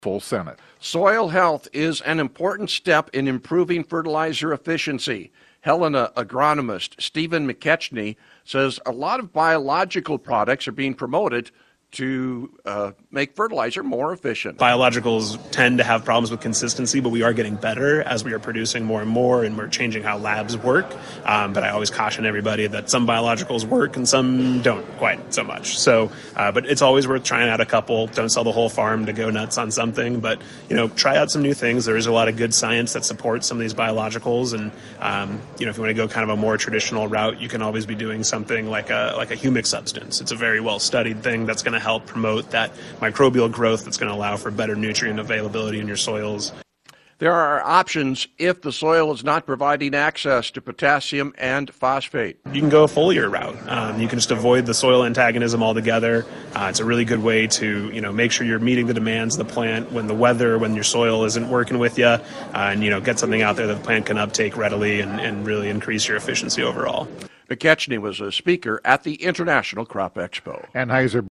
full Senate. Soil health is an important step in improving fertilizer efficiency. Helena agronomist Stephen McKechnie says a lot of biological products are being promoted to make fertilizer more efficient. Biologicals tend to have problems with consistency, but we are getting better as we are producing more and more, and we're changing how labs work. But I always caution everybody that some biologicals work and some don't quite so much. So, but it's always worth trying out a couple. Don't sell the whole farm to go nuts on something, but try out some new things. There is a lot of good science that supports some of these biologicals, and if you want to go kind of a more traditional route, you can always be doing something like a humic substance. It's a very well studied thing that's going to help promote that microbial growth that's going to allow for better nutrient availability in your soils. There are options if the soil is not providing access to potassium and phosphate. You can go a foliar route. You can just avoid the soil antagonism altogether. It's a really good way to make sure you're meeting the demands of the plant when your soil isn't working with you, and get something out there that the plant can uptake readily and really increase your efficiency overall. McKechnie was a speaker at the International Crop Expo. Anheuser